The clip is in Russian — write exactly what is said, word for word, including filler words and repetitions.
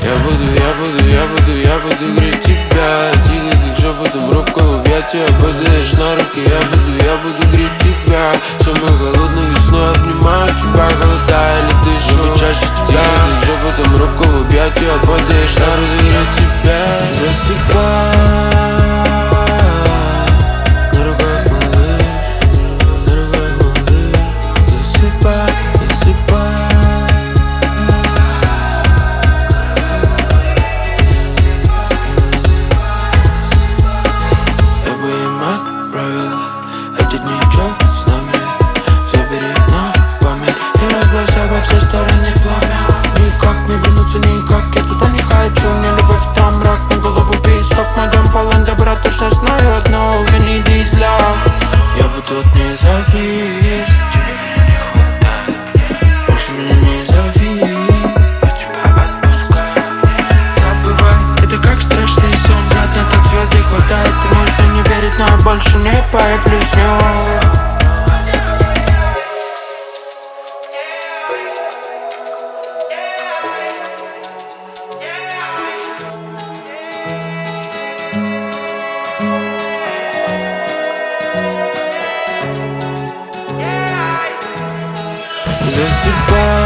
Я буду, я буду, я буду, я буду греть тебя. Тихо, как шепотом, робко в объятия падаешь на руки. Я буду, я буду греть тебя. Самой холодной весной обнимаю тебя, холодая ли дышу, но чаще тебя. Тихо, как шепотом, робко в объятия падаешь на руки. Греть тебя. Засыпай. На руках малыш, на руках малыш. Засыпай, засыпай. Эти дни чё с нами? Забери на память и разбросай во все стороны пламя. Никак не вернуться, никак, я туда не хочу. Мне любовь там мрак, на голову песок. Мой дом полон добра, точно знаю одно: we need this love. Я бы тут не завис, больше меня не зови. Забывай, это как страшный сон. Жадно так звезды хватает. Ты можешь не верить, но я больше не появлюсь. Засыпай.